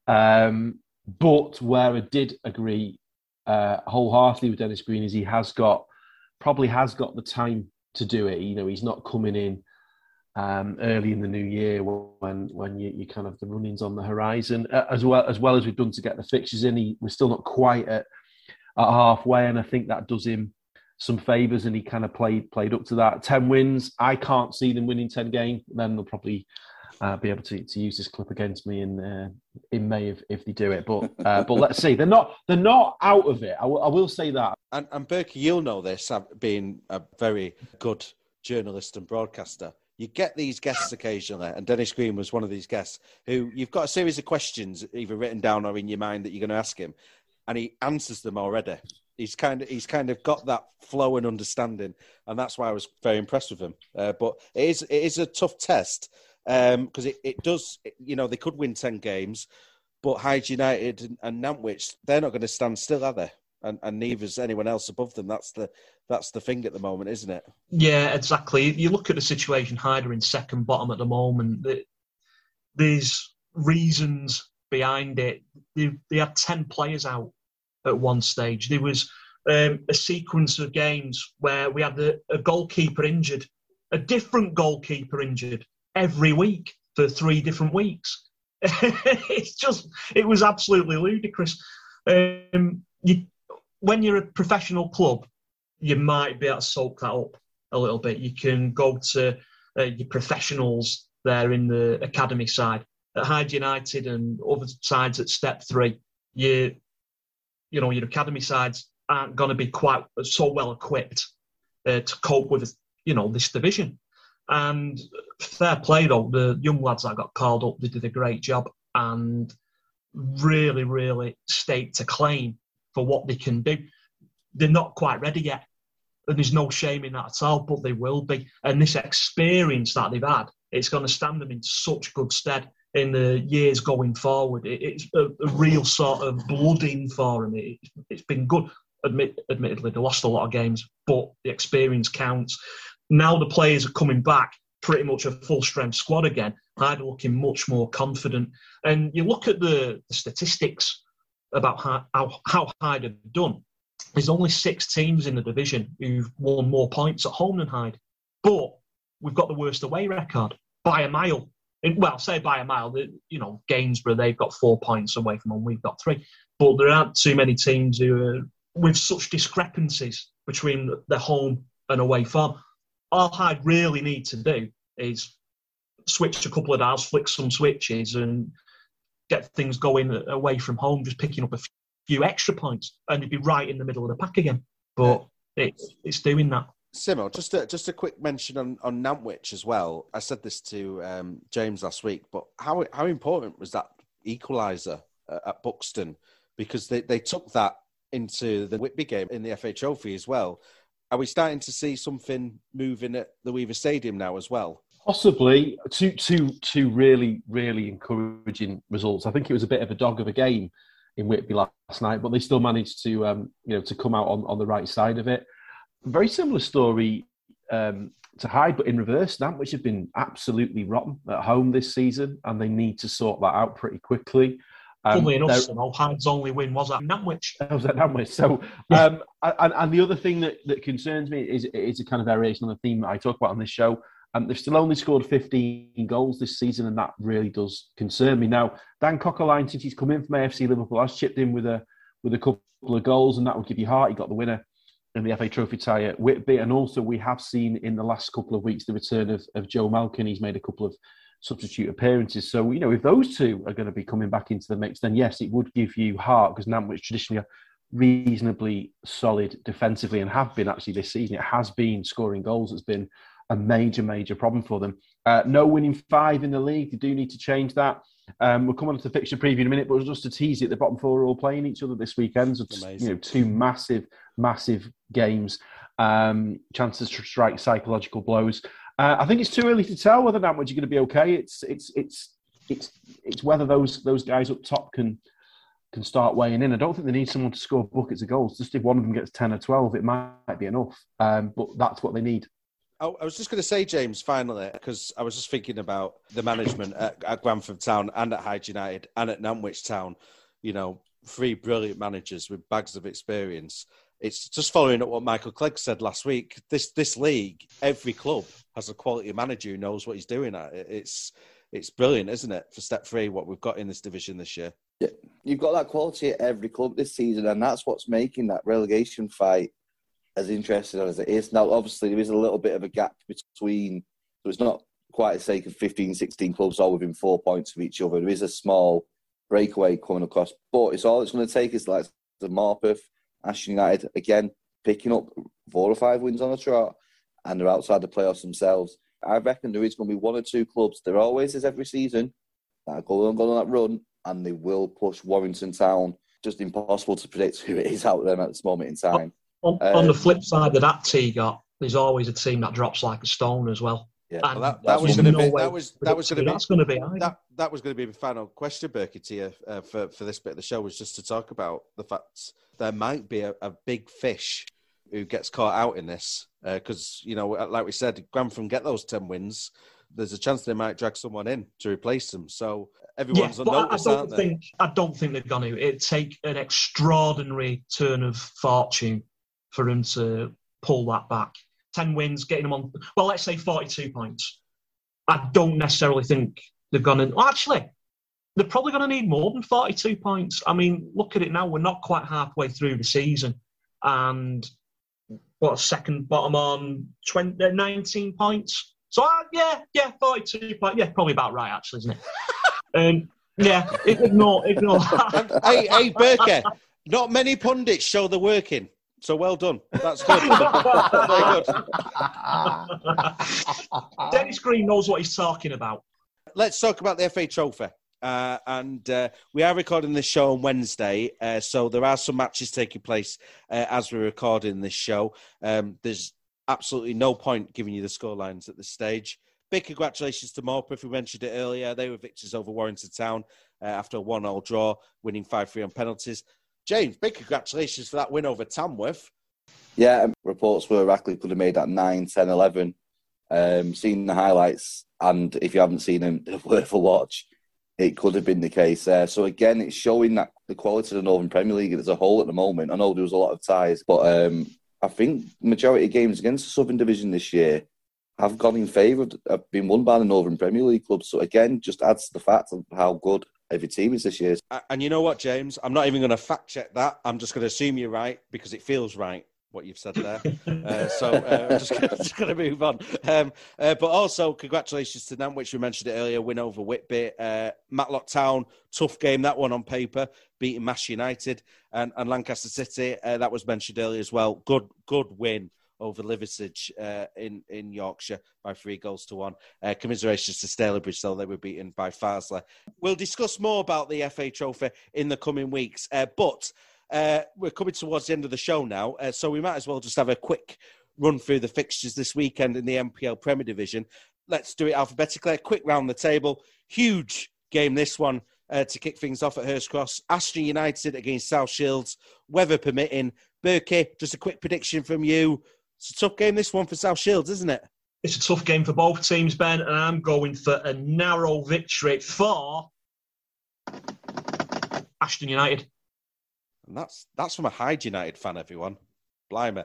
But where I did agree wholeheartedly with Dennis Green is he probably has got the time to do it. He's not coming in early in the new year when you kind of the running's on the horizon, as well as we've done to get the fixtures in. We're still not quite at halfway, and I think that does him some favours, and he kind of played up to that. 10 wins, I can't see them winning 10 games. Then they'll probably be able to use this clip against me in May if they do it. But let's see. They're not out of it. I will say that. And Berkey, you'll know this, being a very good journalist and broadcaster. You get these guests occasionally, and Dennis Green was one of these guests who you've got a series of questions either written down or in your mind that you're going to ask him, and he answers them already. He's kind of got that flow and understanding, and that's why I was very impressed with him. But it is a tough test. Because it does, they could win 10 games, but Hyde United and Nantwich, they're not going to stand still, are they? And neither's anyone else above them. That's the thing at the moment, isn't it? Yeah, exactly. You look at the situation, Hyde are in second bottom at the moment. There's reasons behind it. They had 10 players out at one stage. There was a sequence of games where we had a goalkeeper injured, a different goalkeeper injured, every week for 3 different weeks. It was absolutely ludicrous. When you're a professional club, you might be able to soak that up a little bit. You can go to your professionals there in the academy side. At Hyde United and other sides at step 3, your academy sides, aren't going to be quite so well equipped to cope with, this division. And fair play, though, the young lads that got called up, they did a great job and really, really staked a claim for what they can do. They're not quite ready yet, and there's no shame in that at all, but they will be. And this experience that they've had, it's going to stand them in such good stead in the years going forward. It's a real sort of blood in for them. It's been good. Admittedly, they lost a lot of games, but the experience counts. Now the players are coming back, pretty much a full-strength squad again. Hyde are looking much more confident. And you look at the statistics about how Hyde have done. There's only 6 teams in the division who've won more points at home than Hyde. But we've got the worst away record by a mile. Well, say by a mile. Gainsborough, they've got 4 points away from home. We've got 3. But there aren't too many teams who are with such discrepancies between the home and away form. All Hyde really need to do is switch a couple of dials, flick some switches and get things going away from home, just picking up a few extra points, and you'd be right in the middle of the pack again. But it's doing that. Simo, just a quick mention on Nantwich as well. I said this to James last week, but how important was that equaliser at Buxton? Because they took that into the Whitby game in the FA Trophy as well. Are we starting to see something moving at the Weaver Stadium now as well? Possibly. Two really, really encouraging results. I think it was a bit of a dog of a game in Whitby last night, but they still managed to to come out on the right side of it. Very similar story to Hyde, but in reverse. Nantwich have been absolutely rotten at home this season, and they need to sort that out pretty quickly. Funnily enough, Hyde's only win was at Nantwich. That was at Nantwich. So, and the other thing that concerns me is a kind of variation on the theme that I talk about on this show. They've still only scored 15 goals this season, and that really does concern me. Now, Dan Cockerline, since he's come in from AFC Liverpool, has chipped in with a couple of goals, and that will give you heart. He got the winner in the FA Trophy tie at Whitby, and also we have seen in the last couple of weeks the return of Joe Malkin. He's made a couple of substitute appearances. So, if those two are going to be coming back into the mix, then yes, it would give you heart, because Nantwich traditionally are reasonably solid defensively and have been actually this season. It has been scoring goals. It's been a major problem for them. No winning 5 in the league. They do need to change that. We'll come on to the fixture preview in a minute, but just to tease it, the bottom 4 are all playing each other this weekend. So, 2 massive games. Chances to strike psychological blows. I think it's too early to tell whether Nantwich are going to be okay. It's whether those guys up top can start weighing in. I don't think they need someone to score buckets of goals. Just if one of them gets 10 or 12, it might be enough. But that's what they need. I was just going to say, James, finally, because I was just thinking about the management at Grantham Town and at Hyde United and at Nantwich Town. 3 brilliant managers with bags of experience. It's just following up what Michael Clegg said last week. This league, every club has a quality manager who knows what he's doing at it. It's brilliant, isn't it, for Step 3, what we've got in this division this year? Yeah, you've got that quality at every club this season, and that's what's making that relegation fight as interesting as it is. Now, obviously, there is a little bit of a gap between, so it's not quite a sake of 15, 16 clubs all within 4 points of each other. There is a small breakaway coming across, but it's all it's going to take is like the Morpeth, Ashton United, again, picking up 4 or 5 wins on a trot, and they're outside the playoffs themselves. I reckon there is going to be 1 or 2 clubs, there always is every season, that are going on that run, and they will push Warrington Town. Just impossible to predict who it is out there at this moment in time. On the flip side of that, T-Got, there's always a team that drops like a stone as well. Yeah, well, that was going to be my final question, Berkey, to you for this bit of the show, was just to talk about the fact there might be a big fish who gets caught out in this, because like we said, Grantham get those 10 wins. There's a chance they might drag someone in to replace them. So everyone's on notice, aren't they? I don't think they're going to. It'd take an extraordinary turn of fortune for them to pull that back. 10 wins, getting them on, well, let's say 42 points. I don't necessarily think they're going to... Well, actually, they're probably going to need more than 42 points. I mean, look at it now. We're not quite halfway through the season. And, second bottom on 19 points. So, yeah, 42 points. Yeah, probably about right, actually, isn't it? Ignore that. Hey, Berkey, not many pundits show the working. So well done. That's good. Very good. Dennis Green knows what he's talking about. Let's talk about the FA Trophy. We are recording this show on Wednesday, so there are some matches taking place as we're recording this show. There's absolutely no point giving you the scorelines at this stage. Big congratulations to Morpeth, we mentioned it earlier. They were victors over Warrington Town after a 1-1 draw, winning 5-3 on penalties. James, big congratulations for that win over Tamworth. Yeah, reports were Rackley could have made that 9, 10, 11. Seeing the highlights, and if you haven't seen them, they're worth a watch. It could have been the case there. So again, it's showing that the quality of the Northern Premier League as a whole at the moment. I know there was a lot of ties, but I think majority of games against the Southern Division this year have gone in favour of being won by the Northern Premier League clubs. So again, just adds to the fact of how good every team is this year. And you know what, James? I'm not even going to fact check that. I'm just going to assume you're right because it feels right, what you've said there. I'm just going to move on. But also, congratulations to Nantwich. We mentioned it earlier, win over Whitby. Matlock Town, tough game, that one on paper, beating Mash United. And Lancaster City, that was mentioned earlier as well. Good win over Liversedge in Yorkshire by 3-1. Commiserations to Stalybridge, though they were beaten by Farsley. We'll discuss more about the FA Trophy in the coming weeks, but we're coming towards the end of the show now, so we might as well just have a quick run through the fixtures this weekend in the MPL Premier Division. Let's do it alphabetically. A quick round the table. Huge game, this one, to kick things off at Hurst Cross. Ashton United against South Shields, weather permitting. Berkey, just a quick prediction from you. It's a tough game, this one, for South Shields, isn't it? It's a tough game for both teams, Ben, and I'm going for a narrow victory for Ashton United. And that's from a Hyde United fan, everyone. Blimey.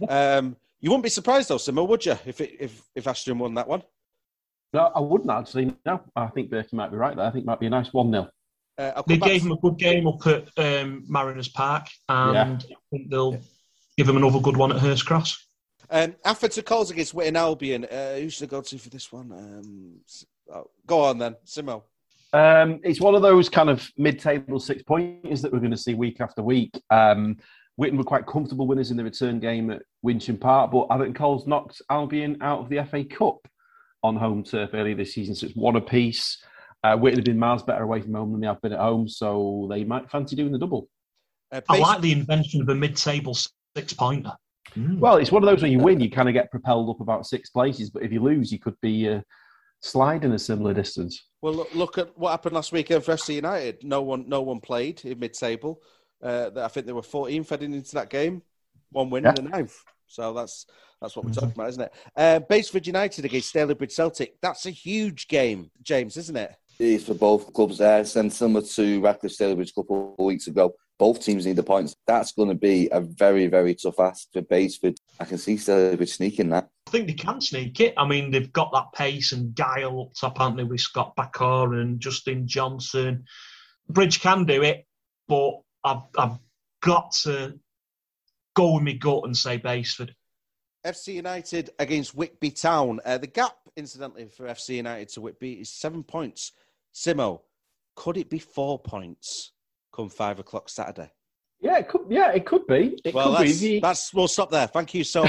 You wouldn't be surprised, though, Simo, would you, if Ashton won that one? No, I wouldn't, actually. No, I think Berkey might be right there. I think it might be a nice 1-0. They gave him a good game up at Mariners Park, and I think they'll give him another good one at Hurst Cross. After calls against Whitton Albion, who should I go to for this one? Go on then, Simo. It's one of those kind of mid-table 6-pointers that we're going to see week after week. Whitton were quite comfortable winners in the return game at Wincham Park, but I think Coles knocked Albion out of the FA Cup on home turf earlier this season, so it's one apiece. Whitton have been miles better away from home than they have been at home, so they might fancy doing the double. I like the invention of a mid-table 6-pointer. Well, it's one of those when you win, you kind of get propelled up about 6 places, but if you lose, you could be sliding a similar distance. Well, look at what happened last weekend for FC United. No one played in mid-table. I think they were 14th heading into that game. One win in the 9th. So that's what we're talking about, isn't it? Baseford United against Stalybridge Celtic. That's a huge game, James, isn't it? It is for both clubs there. And similar to Ratcliffe Stalybridge a couple of weeks ago, both teams need the points. That's going to be a very, very tough ask for Baseford. I can see Stalybridge sneaking that. I think they can sneak it. I mean, they've got that pace and guile up top, haven't they, with Scott Bakar and Justin Johnson. Bridge can do it, but I've got to go with my gut and say Baseford. FC United against Whitby Town. The gap, incidentally, for FC United to Whitby is 7 points. Simo, could it be 4 points come 5 o'clock Saturday? Yeah, it could. Yeah, it could be. We'll stop there. Thank you so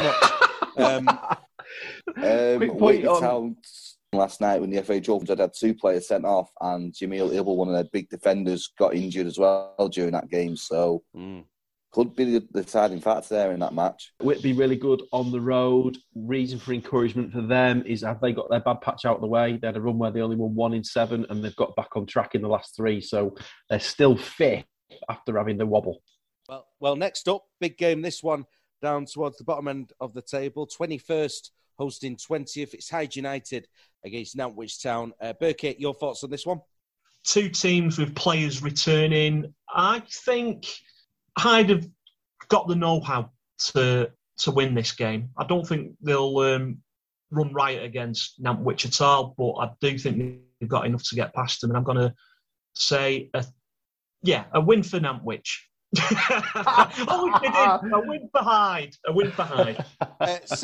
much. Whitby Town last night when the FA Trophy had 2 players sent off, and Jamil Ibble, one of their big defenders, got injured as well during that game. So. Could be the deciding factor there in that match. Whitby really good on the road. Reason for encouragement for them is have they got their bad patch out of the way? They had a run where they only won 1 in 7 and they've got back on track in the last 3. So they're still fit after having the wobble. Well, next up, big game, this one down towards the bottom end of the table. 21st hosting 20th. It's Hyde United against Nantwich Town. Berkey, your thoughts on this one? 2 teams with players returning. I think Hyde have got the know-how to win this game. I don't think they'll run riot against Nantwich at all, but I do think they've got enough to get past them. And I'm going to say, a win for Nantwich. A win for Hyde.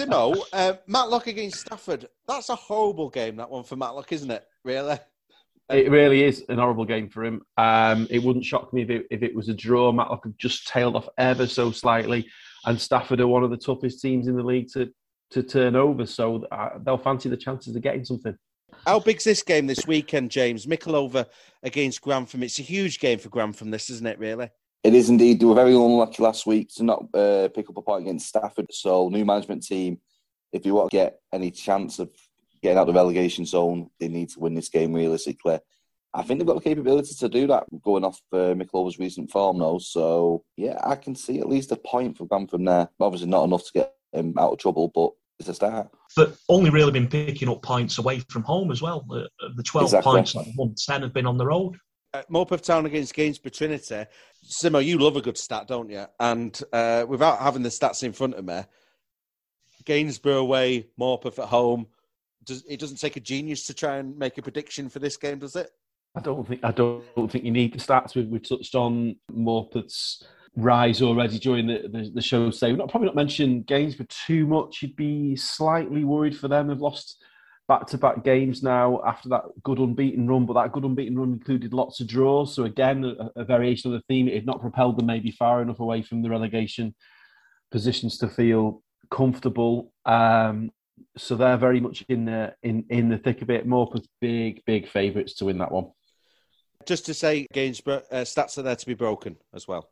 Simo, Matlock against Stafford. That's a horrible game, that one, for Matlock, isn't it? Really? It really is an horrible game for him. It wouldn't shock me if it was a draw. Matlock have just tailed off ever so slightly, and Stafford are one of the toughest teams in the league to turn over, so they'll fancy the chances of getting something. How big's this game this weekend, James? Micklova against Grantham. It's a huge game for Grantham, this, isn't it, really? It is indeed. They were very unlucky last week to not pick up a point against Stafford. So, new management team, if you want to get any chance of getting out of the relegation zone, they need to win this game realistically. I think they've got the capability to do that, going off Micklova's recent form, though. So, yeah, I can see at least a point for Grantham there. Obviously not enough to get him out of trouble, but it's a start. But only really been picking up points away from home as well. The 12 points, like 10 have been on the road. Morpeth Town against Gainsborough Trinity. Simo, you love a good stat, don't you? And without having the stats in front of me, Gainsborough away, Morpeth at home. It doesn't take a genius to try and make a prediction for this game, does it? I don't think you need the stats. We've touched on Morpeth's rise already during the show today. We've probably not mentioned Gainsborough too much. You'd be slightly worried for them. They've lost back-to-back games now after that good unbeaten run, but that good unbeaten run included lots of draws. So again, a variation of the theme. It had not propelled them maybe far enough away from the relegation positions to feel comfortable. So they're very much in the thick of it. Morpeth big favourites to win that one. Just to say, Gainsborough, stats are there to be broken as well.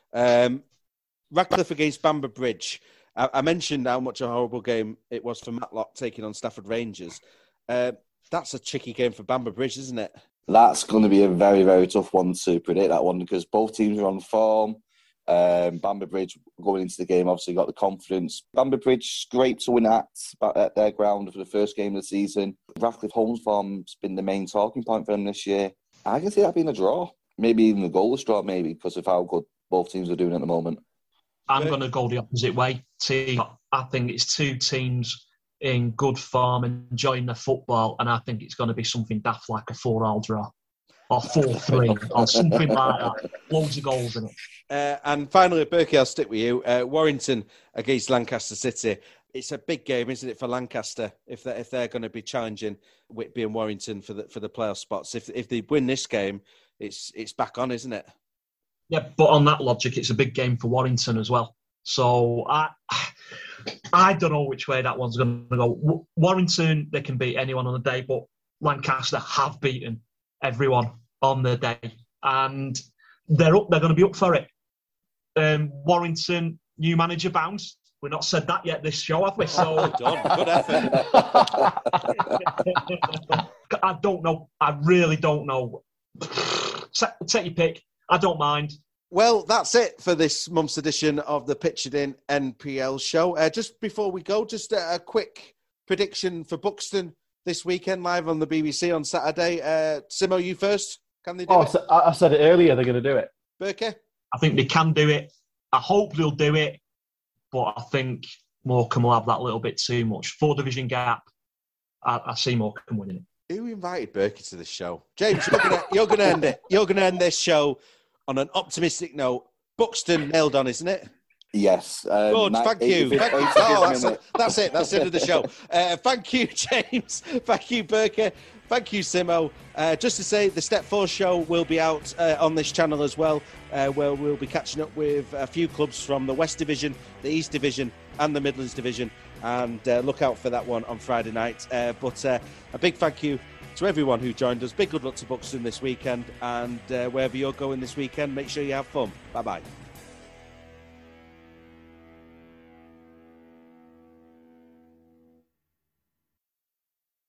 Radcliffe against Bamber Bridge. I mentioned how much a horrible game it was for Matlock taking on Stafford Rangers. That's a tricky game for Bamber Bridge, isn't it? That's going to be a very, very tough one to predict, that one, because both teams are on form. Bamber Bridge going into the game obviously got the confidence. Bamber Bridge scraped to win at their ground for the first game of the season. Radcliffe home's form's been the main talking point for them this year. I can see that being a draw. Maybe even a goalless draw, maybe, because of how good both teams are doing at the moment. I'm going to go the opposite way. I think it's two teams in good form, enjoying their football, and I think it's going to be something daft like a 4-4 draw or 4-3 or something like that. Loads of goals in it. And finally, Berkey, I'll stick with you. Warrington against Lancaster City. It's a big game, isn't it, for Lancaster if they're going to be challenging Whitby and Warrington for the playoff spots. If they win this game, it's back on, isn't it? Yeah, but on that logic, it's a big game for Warrington as well. So I don't know which way that one's going to go. Warrington, they can beat anyone on the day, but Lancaster have beaten everyone on the day, and they're going to be up for it. Warrington, new manager bounce. We've not said that yet this show, have we? So well done. Good effort. I don't know. I really don't know. Take your pick. I don't mind. Well, that's it for this month's edition of the Pitched In NPL show. Just before we go, just a quick prediction for Buxton this weekend, live on the BBC on Saturday. Simo, you first. Can they do it? I said it earlier, they're going to do it. Berkey? I think they can do it. I hope they'll do it, but I think Morecambe will have that little bit too much. 4-division gap, I see Morecambe winning it. Who invited Berkey to this show? James, you're going to end it. You're going to end this show on an optimistic note. Buxton nailed on, isn't it? Yes. Good, thank you. That's it. That's the end of the show. Thank you, James. Thank you, Berkey. Thank you, Simo. Just to say, the Step 4 show will be out on this channel as well, where we'll be catching up with a few clubs from the West Division, the East Division and the Midlands Division. And look out for that one on Friday night. But a big thank you to everyone who joined us. Big good luck to Buxton this weekend. And wherever you're going this weekend, make sure you have fun. Bye-bye.